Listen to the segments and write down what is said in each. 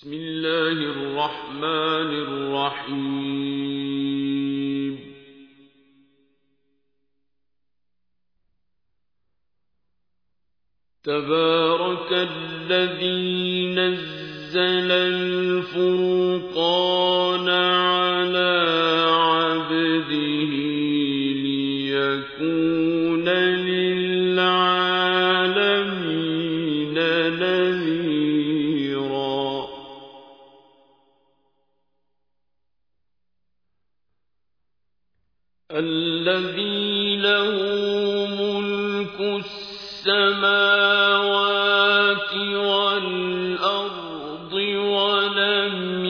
بسم الله الرحمن الرحيم. تبارك الذي نزل الفرقان على عبده ليكون للعالمين نذيرا. الذي له ملك السماوات والأرض ولم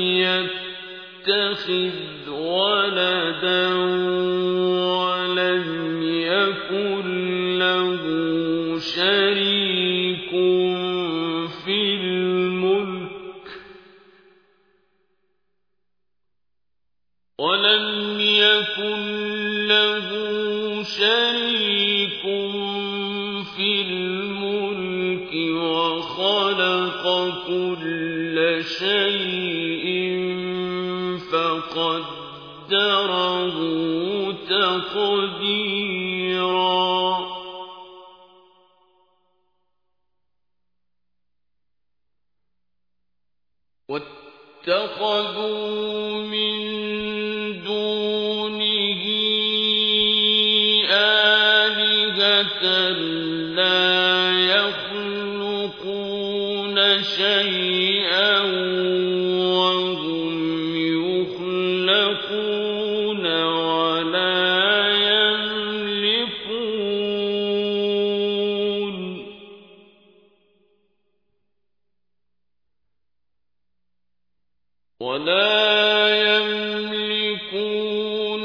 يتخذ ولدا ولم يكن له شريك في الملك وخلق كل شيء فقدره تقديرا. واتخذوا من دونه آلهة لا يخلقون شيئا وهم يخلقون ولا يملكون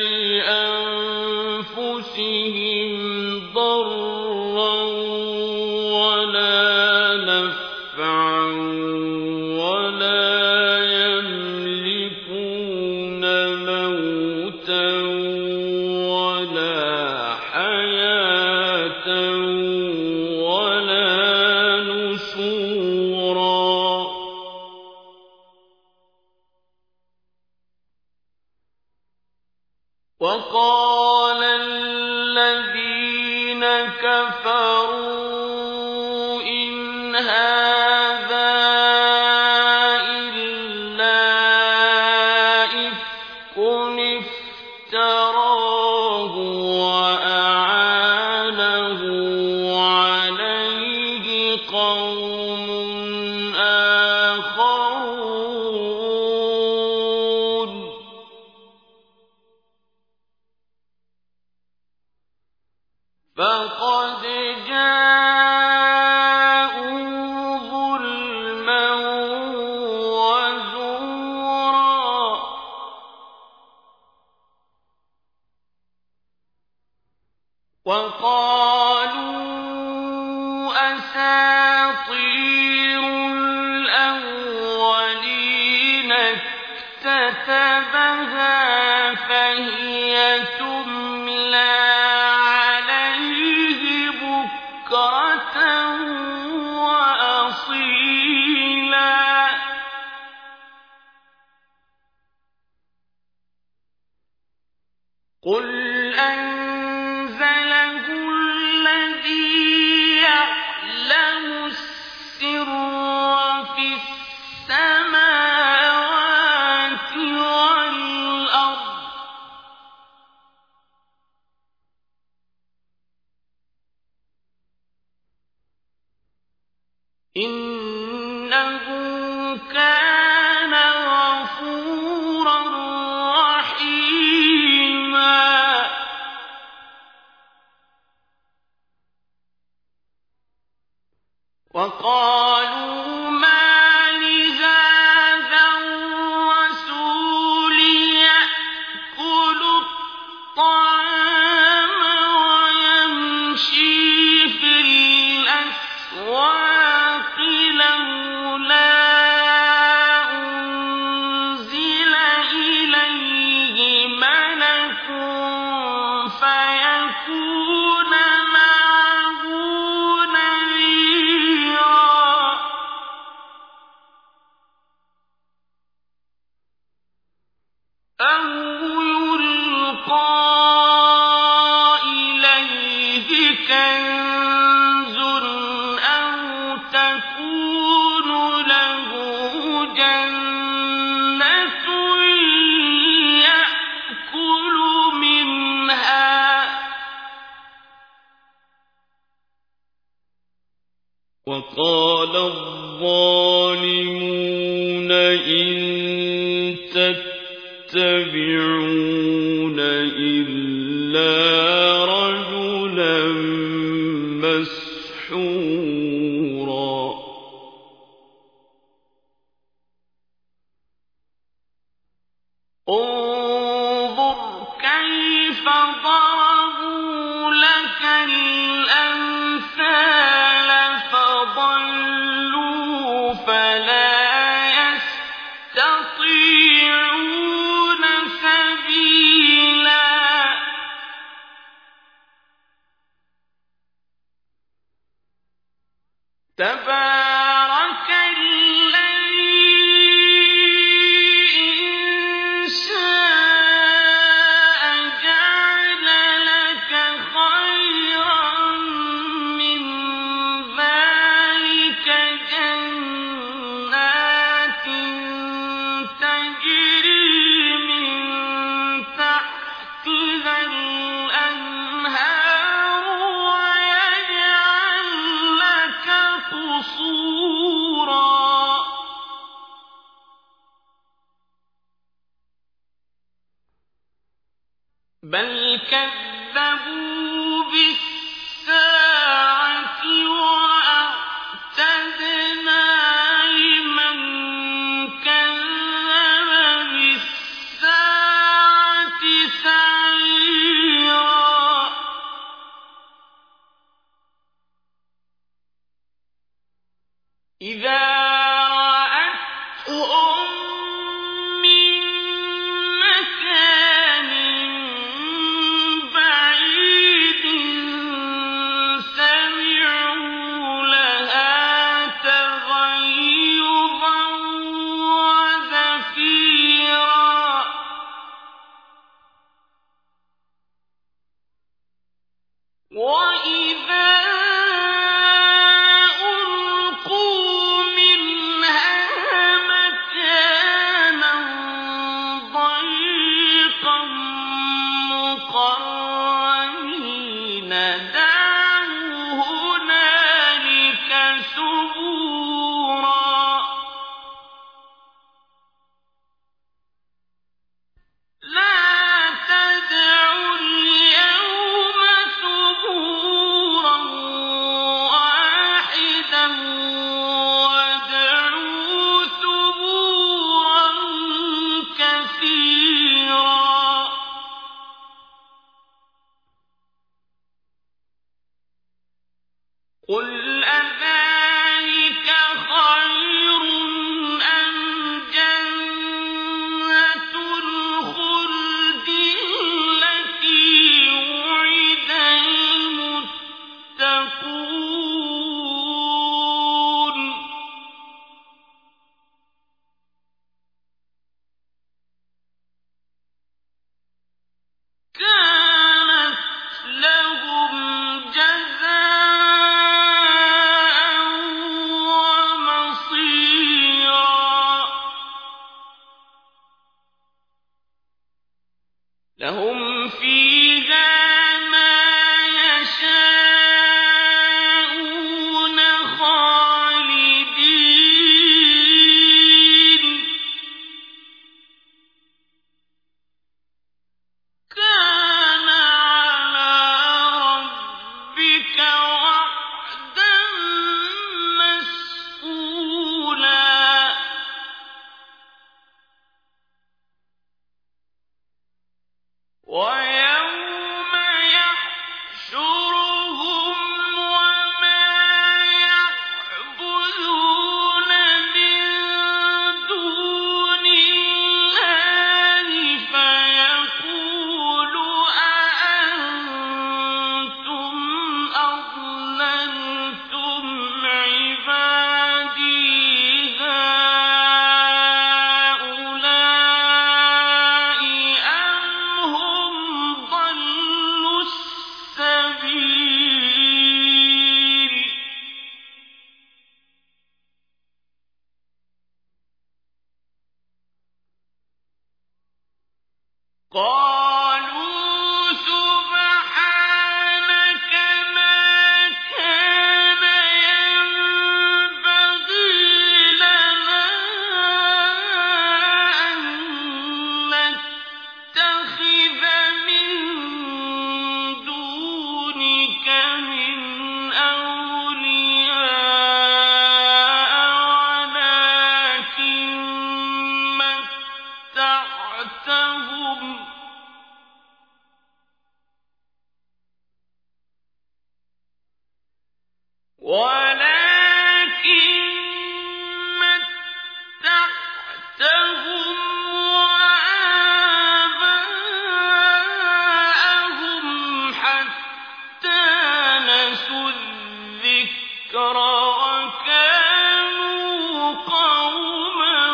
لأنفسهم ضرا ولا نفعا ولا يملكون موتا ولا حياة ولا نشورا. وقال الذين كفروا إن هذا إلا إفك افتراه وأعانه عليه قوم آخرون. فقد جاءوا ظلما وزورا. وقالوا أساطير الأولين اكتتبها فهي تملى بكرة وأصيلا. قل أنزله الذي يعلم السر في السماوات والأرض إنه كان غفورا رحيما. وقالوا ما لهذا الرسول يأكل الطعام ويمشي في الأسواق لولا أنزل إليه أَوْ يُلْقَىٰ إِلَيْهِ كَنزٌ أَوْ تَكُونُ لَهُ جَنَّةٌ يَأْكُلُ مِنْهَا ۚ وَقَالَ الظَّالِمُونَ إِن تَتَّبِعُونَ إِلَّا رَجُلًا مَّسْحُورًا انظُرْ كَيْفَ ضَرَبُوا لَكَ الْأَمْثَالَ فَضَلُّوا فَلَا يَسْتَطِيعُونَ سَبِيلًا تَبَارَكَ الَّذِي إِن شَاءَ جَعَلَ لَكَ خَيْرًا مِّن ذَٰلِكَ جَنَّاتٍ تَجْرِي مِن تَحْتِهَا الْأَنْهَارُ وَيَجْعَل لَّكَ قُصُورًا بَلْ كَذَّبُوا بِالسَّاعَةِ وَأَعْتَدْنَا لِمَن كَذَّبَ بِالسَّاعَةِ سَعِيرًا إِذَا رَأَتْهُم مِّن مَّكَانٍ بَعِيدٍ سَمِعُوا لَهَا تَغَيُّظًا وَزَفِيرًا وَإِذَا أُلْقُوا مِنْهَا مَكَانًا ضَيِّقًا مُّقَرَّنِينَ دَعَوْا هُنَالِكَ ثُبُورًا لَا تَدْعُوا الْيَوْمَ ثُبُورًا وَاحِدًا وَادْعُوا ثُبُورًا كَثِيرًا قُلْ أَذَٰلِكَ خَيْرٌ أَمْ جَنَّةُ الْخُلْدِ الَّتِي وُعِدَ الْمُتَّقُونَ كَانَتْ لَهُمْ جَزَاءً وَمَصِيرًا لَهُمْ فِيهَا مَا يَشَاءُونَ خَالِدِينَ كَانَ عَلَىٰ رَبِّكَ وَعْدًا مَّسْئُولًا قالوا سبحانك ما كان ينبغي لنا أن نتخذ من دونك من أولياء ولكن متعتهم وآباءهم حتى نسوا الذكر وكانوا قوما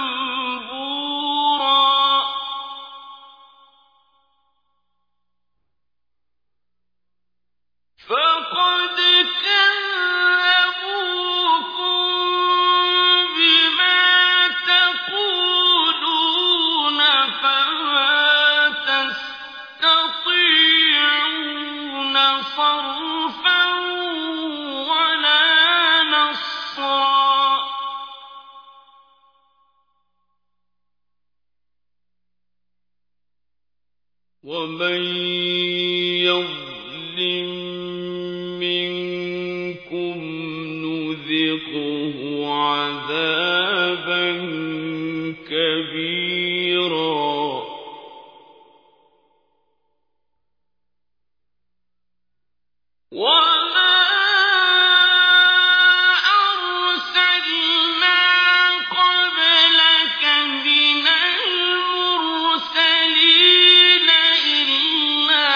بورا فقد كذبوكم بما تقولون فما تستطيعون صرفا ولا نصرا ومن يظلم منكم نذقه عذابا كبيرا وما أرسلنا قبلك من المرسلين إلا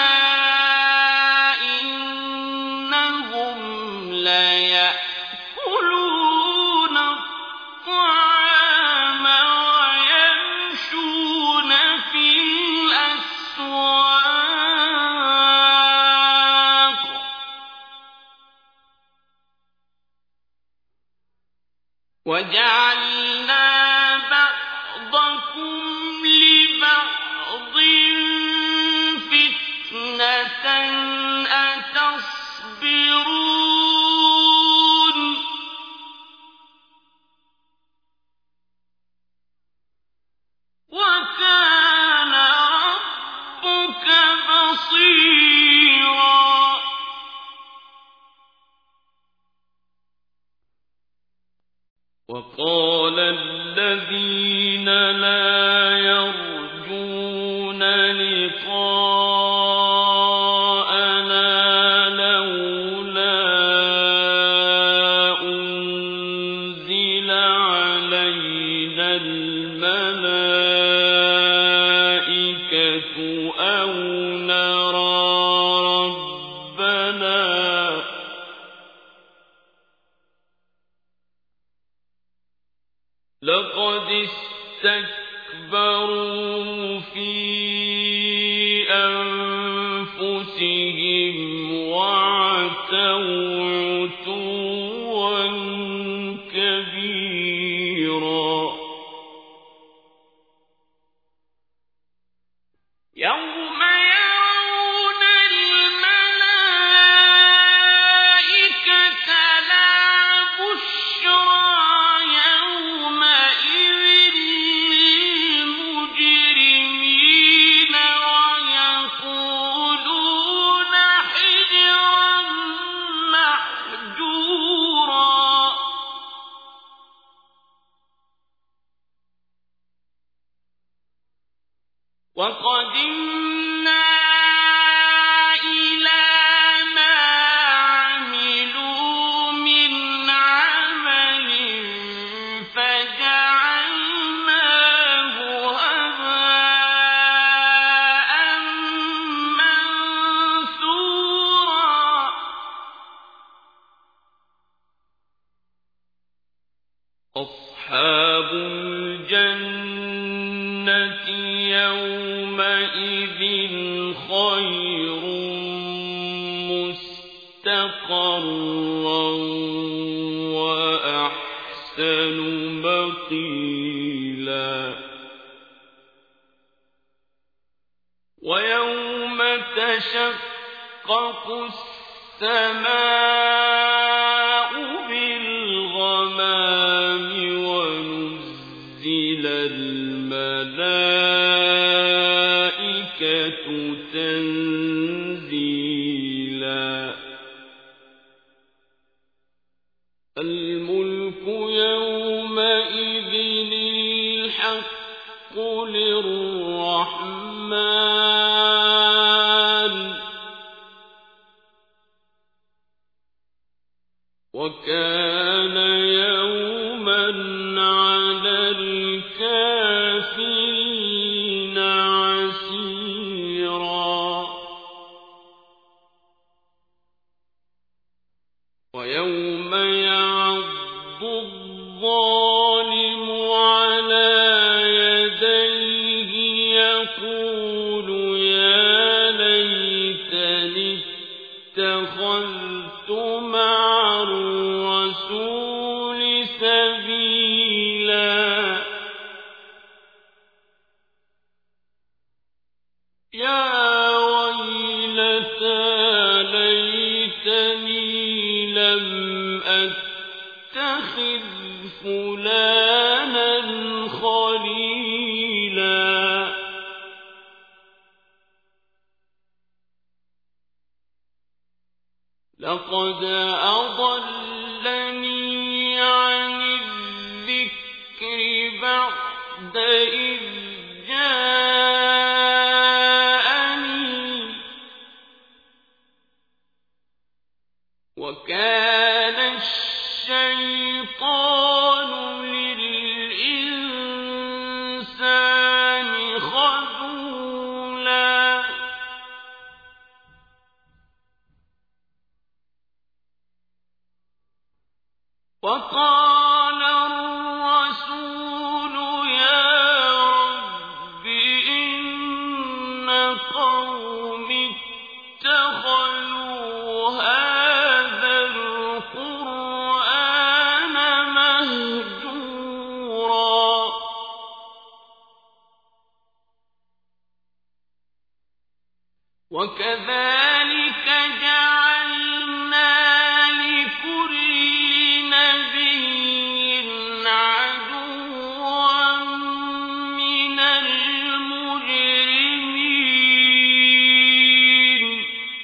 إنهم ليأكلون الطعام ويمشون في الأسواق وجعلنا بعضكم لبعض فتنة أتصبرون وكان ربك بصيرا وقال الذين لا يرجون لقاءنا لولا أنزل علينا الملائكة أو نرى ربنا لقد استكبروا في أنفسهم وعتوا عتوا كبيرا يوم يرون الملائكة لا بشرى يومئذ للمجرمين ويقولون حجرا محجورا وقدمنا إلى ما عملوا من عمل فجعلناه هباء منثورا أصحاب الجنة يومئذ خير مستقرا وأحسن مقيلا ويوم تشقق السماء بالغمام ونزل الملائكة تنزيلا الملك يومئذ الحق للرحمن وكان يوما على الكافرين عسيرا ويوم يعض الظالم على يديه يقول يا ليتني اتخذت مع الرسول سبيلا يا ويلتى ليتني لم أتخذ فلانا خليلا لقد أضلني عن الذكر بعد إذ جاءني وكان الشيطان للإنسان خذولا وقال الرسول يا رب إن قومي اتخذوا هذا القرآن مهجورا وكذلك جعلنا لكل نبي عدوا من المجرمين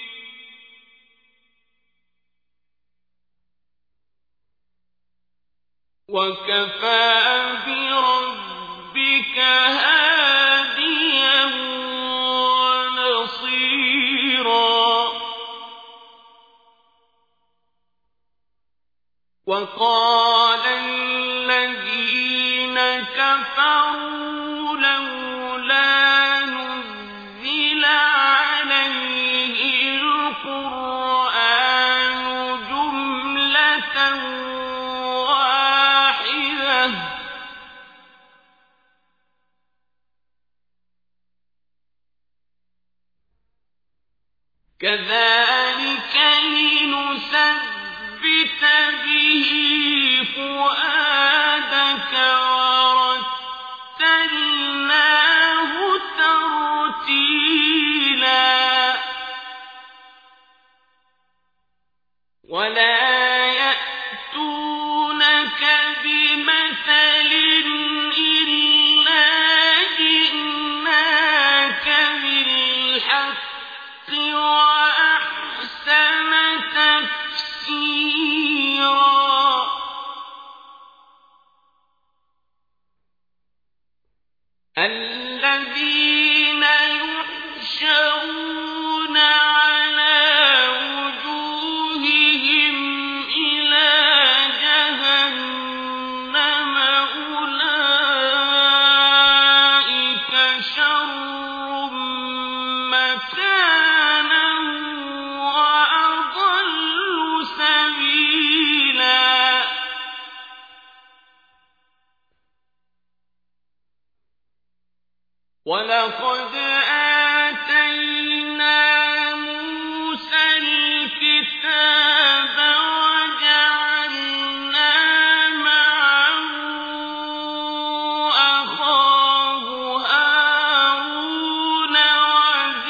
وكفى بربك هاديا ونصيرا وقال الذين كفروا لولا نزل عليه القرآن جملة واحدة كذلك لنثبت به فؤادك ورتلناه ترتيلا ولا يأتونك بمثل إلا جئناك بالحق وأحسن تفسيرا الذين يحشرون على وجوههم إلى جهنم أولئك شر مكانا وأضل سبيلا ولقد آتينا موسى الكتاب وجعلنا معه أخاه هارون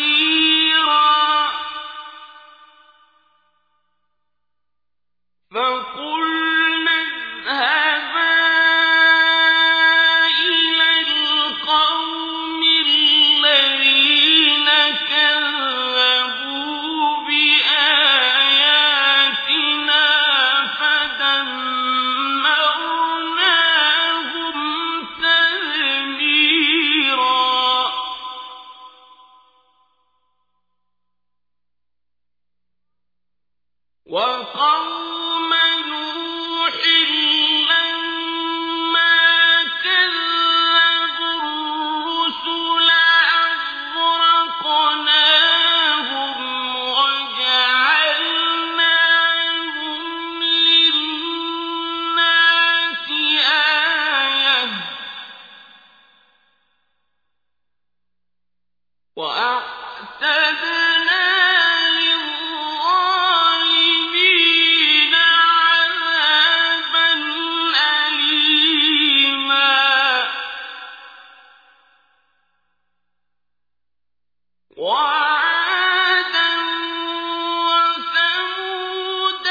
وعادا وثمود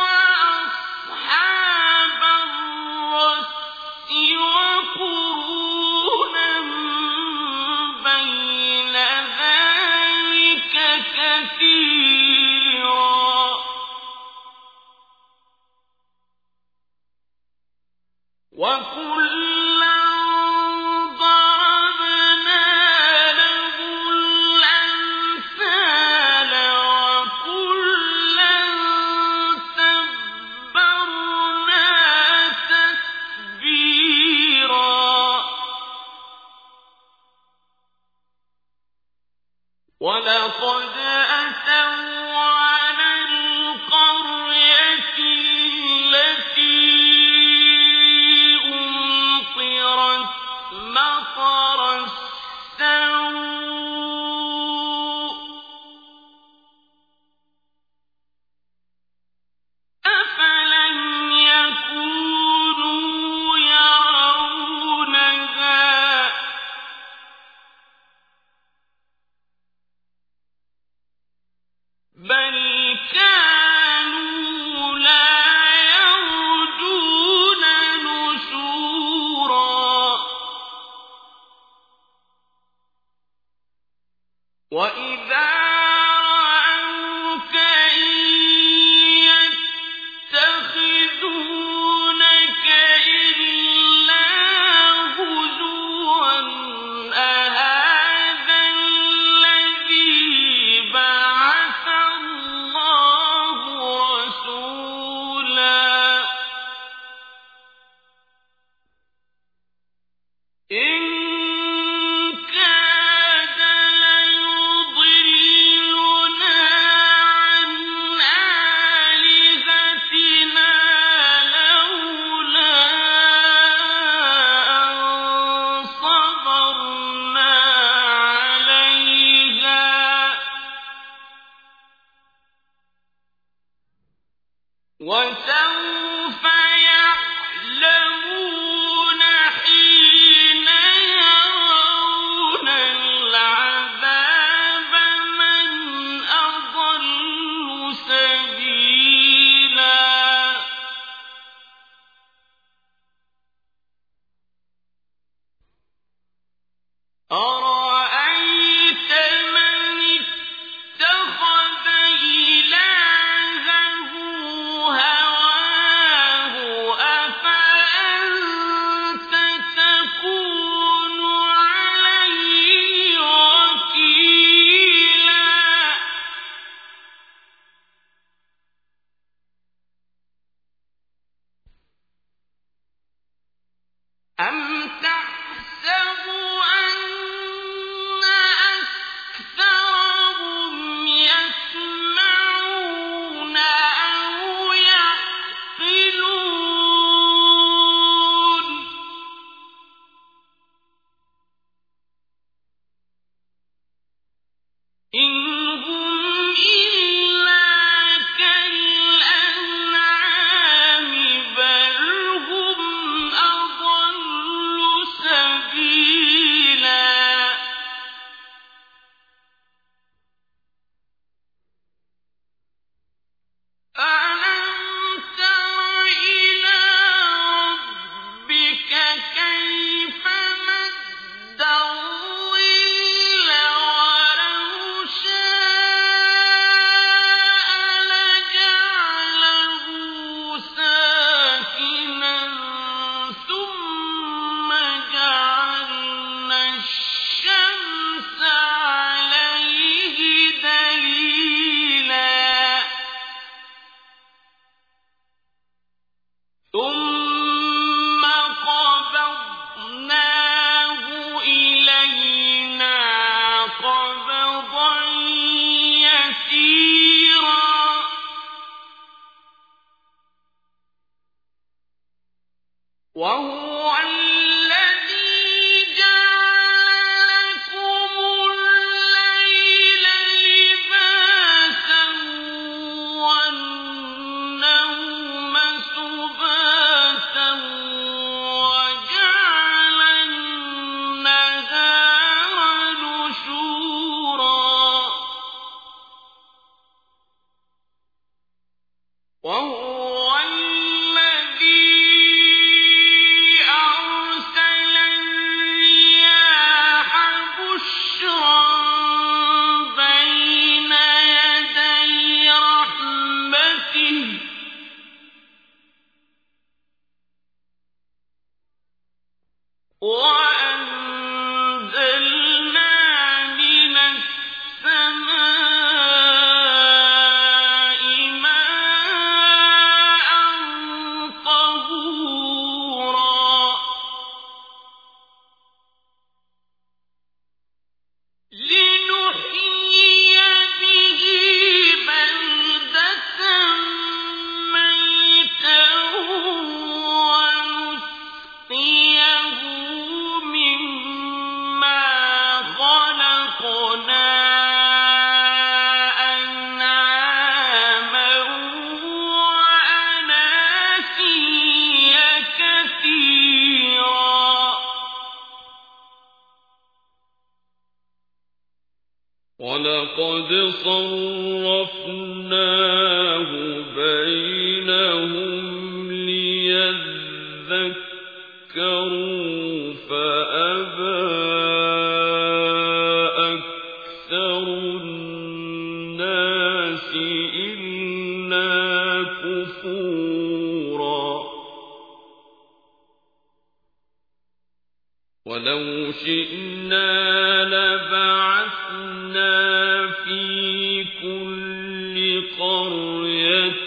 وأصحاب الرس وقرونا بين ذلك كثيرا وكلا ضربنا له الأمثال وكلا تبرنا تتبيرا ولقد أتوا على القرية التي أمطرت مطر السوء أفلم يكونوا يرونها بل كانوا لا يرجون نشورا وإذا رأوك إن يتخذونك إلا هزوا أهذا الذي بعث الله رسولا إن كاد ليضلنا عن آلهتنا لولا أن صبرنا عليها وسوف يعلمون حين يرون العذاب من أضل سبيلا أرأيت من اتخذ إلهه هواه أفأنت تكون عليه وكيلا أم تحسب أن من السماء ماء طهورا لنحيي به بلدة ميتا ونسقيه مما خلقنا أنعاما وأناسيا كثيرا وَلَقَدْ صَرَّفْنَاهُ بَيْنَهُمْ لِيَذَّكَّرُوا فَأَبَىٰ أَكْثَرُ النَّاسِ إِلَّا كُفُورًا وَلَوْ شِئْنَا لَبَعَثْنَا فِي كُلِّ قَرْيَةٍ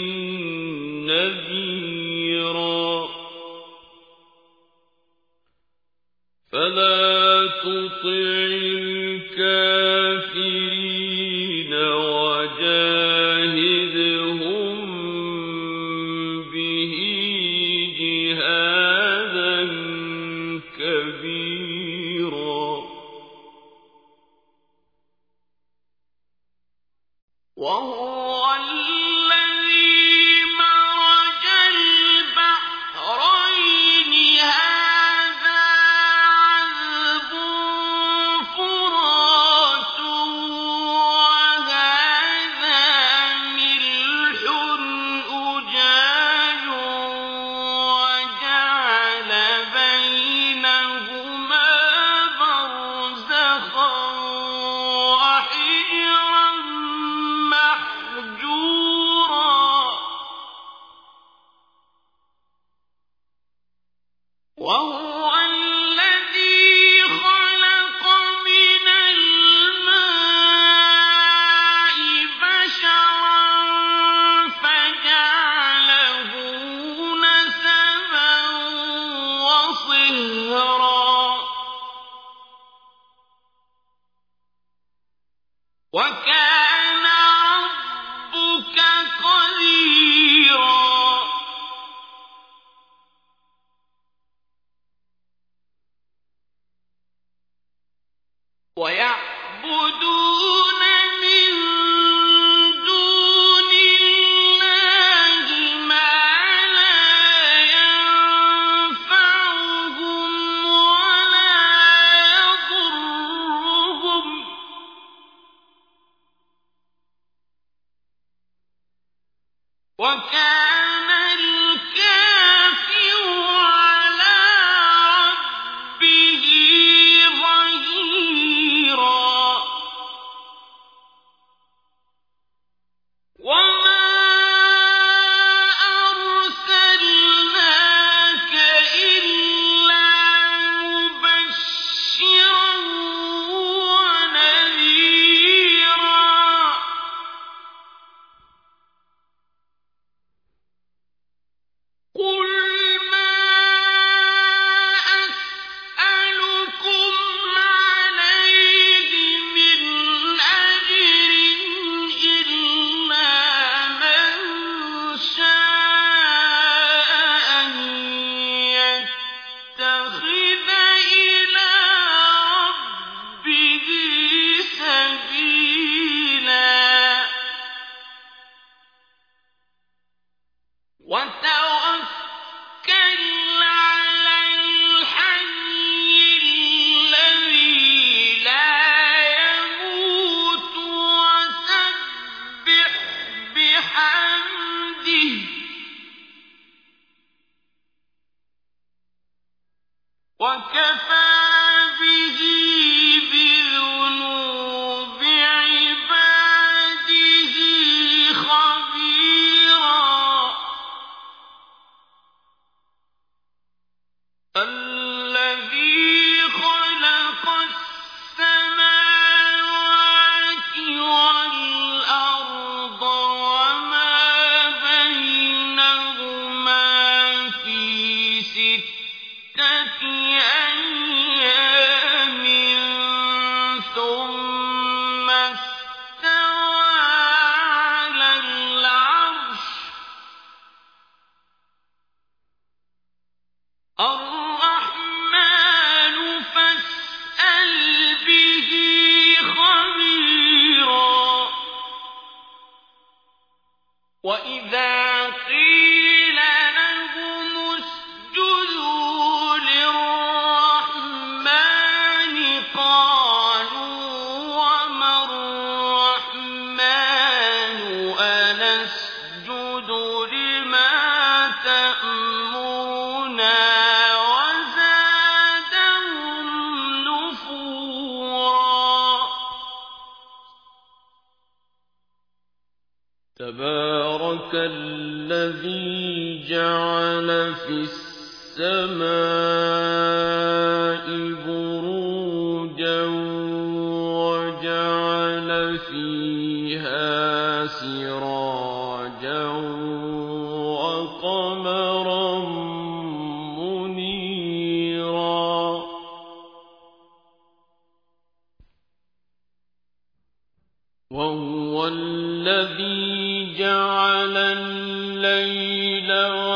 نَذِيرًا فَلَا تُطِعِ الْكَافِرِينَ وَجَاهِدْهُم بِهِ جِهَادًا كَبِيرًا وهو الذي مرج البحرين هذا عذب فرات وهذا ملح أجاج وجعل بينهما برزخا وحجرا محجورا وهو الذي خلق من الماء بشرا فجعله نسبا وصهرا وكان ربك قديرا ويعبدون من دون الله ما لا ينفعهم ولا يضرهم وكان الكافر على ربه ظهيرا وما أرسلناك إلا مبشرا ونذيرا قُلْ مَا أَسْأَلُكُمْ عَلَيْهِ مِنْ أَجْرٍ إِلَّا مَنْ شَاءَ أَن يَتَّخِذَ إِلَىٰ رَبِّهِ سَبِيلًا وَتَوَكَّلْ عَلَى الْحَيِّ الَّذِي لَا يَمُوتُ وَسَبِّحْ بِحَمْدِهِ وَكَفَىٰ بِهِ بِذُنُوبِ عِبَادِهِ خَبِيرًا الَّذِي الذي جعل في السماء بروجا وجعل فيها سراجا وقمرا منيرا وهو الذي جعل الليل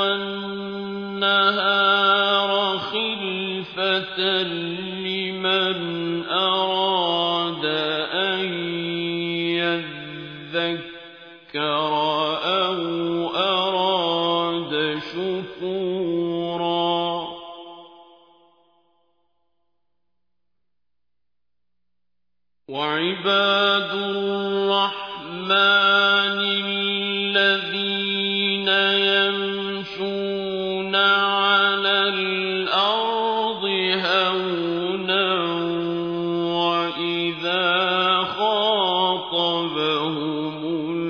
والنهار خلفة لمن أراد أن يذكر أو أراد شكورا وعباد الرحمن الذين يمشون على الأرض هونا وإذا خاطبهم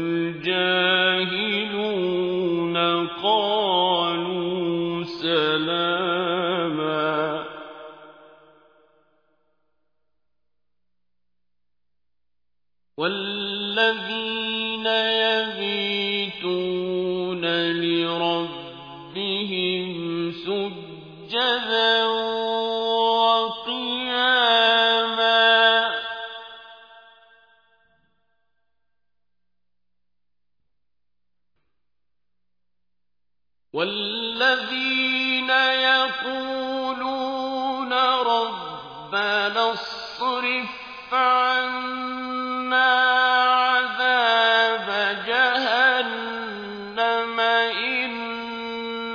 الجاهلون قالوا سلاما والذين يبيتون لربهم سجدا وقياما والذين يقولون ربنا اصرف عنا عذاب جهنم إن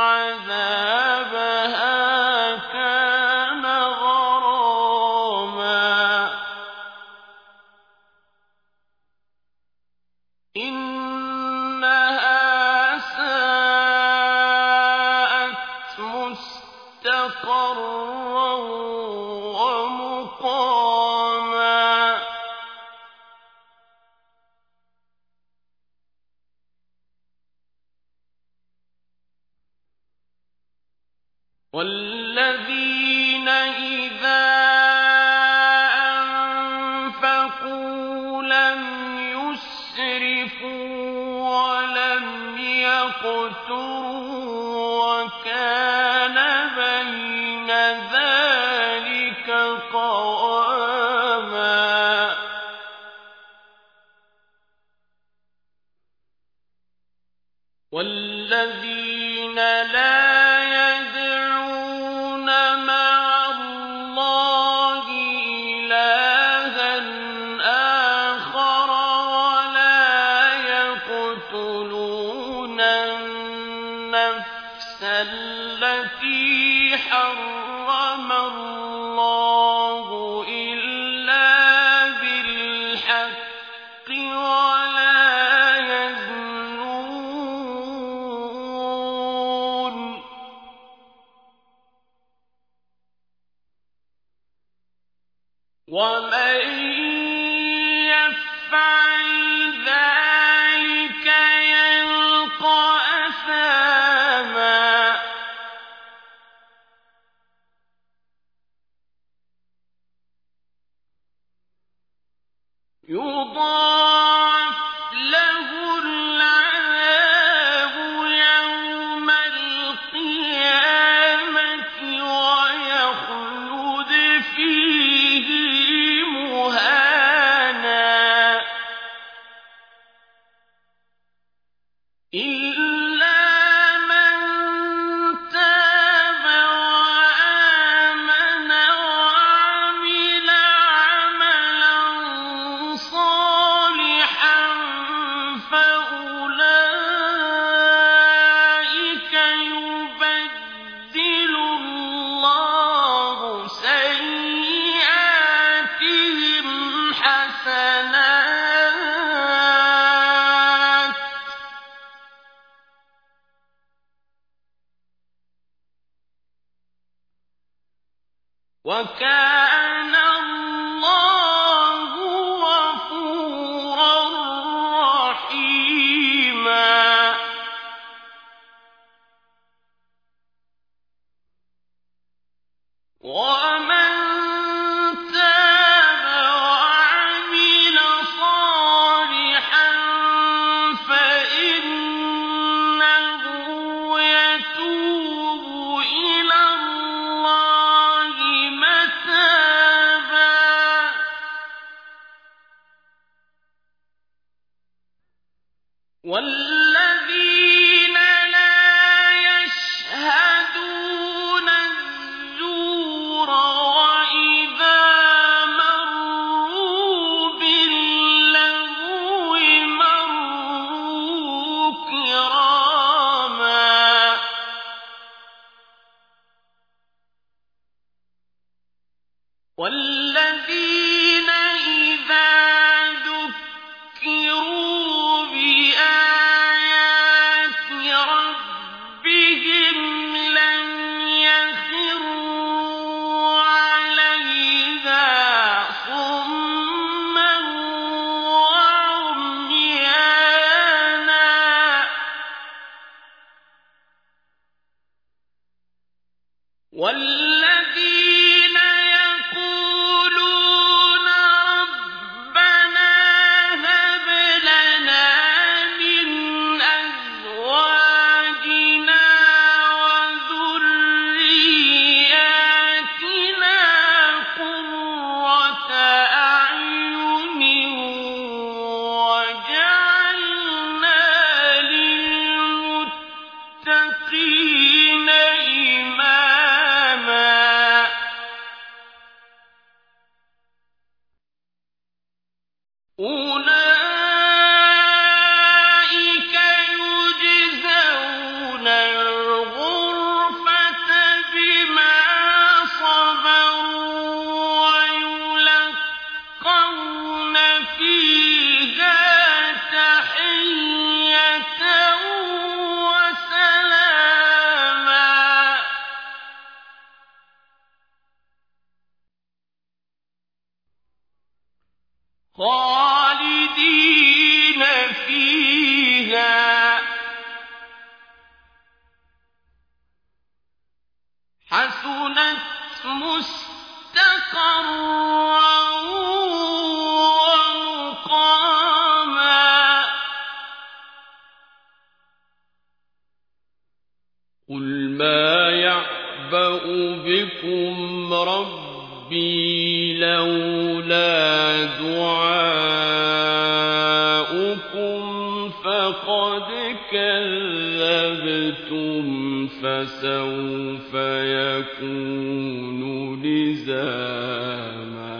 عذابها كان غراما إنها ساءت مستقرا ومقاما والذين إذا أنفقوا لم يسرفوا ولم يقتروا وكان بين ذلك قواما والذين لا يدعون مع الله إلها آخر ولا يقتلون النفس التي حرم الله إلا بالحق ولا يزنون ومن يفعل ذلك يلقى أثاما يضاعف له العذاب يوم القيامة ويخلد فيه مهانا إلا من تاب وآمن وعمل عملا صالحا فأولئك يبدل الله سيئاتهم حسنات وكان الله غفورا رحيما وَالَّذِينَ إِذَا ذُكِّرُوا بِآيَاتِ رَبِّهِمْ لَمْ يَخِرُّوا عَلَيْهَا صُمًّا وَعُمْيَانًا وَالَّذِينَ يَقُولُونَ رَبَّنَا هَبْ لَنَا مِنْ أَزْوَاجِنَا وَذُرِّيَّاتِنَا قُرَّةَ أَعْيُنٍ وَاجْعَلْنَا لِلْمُتَّقِينَ إِمَامًا أُولَٰئِكَ يُجْزَوْنَ الْغُرْفَةَ بِمَا صَبَرُوا وَيُلَقَّوْنَ فِيهَا تَحِيَّةً وَسَلَامًا خَالِدِينَ فِيهَا حَسُنَتْ مُسْتَقَرًّا وَمُقَامًا قُلْ مَا يَعْبَأُ بِكُمْ رَبِّي لَوْلَا دُعَاؤُكُمْ فَقَدْ كَذَّبْتُمْ فَسَوْفَ يَكُونُ لِزَامًا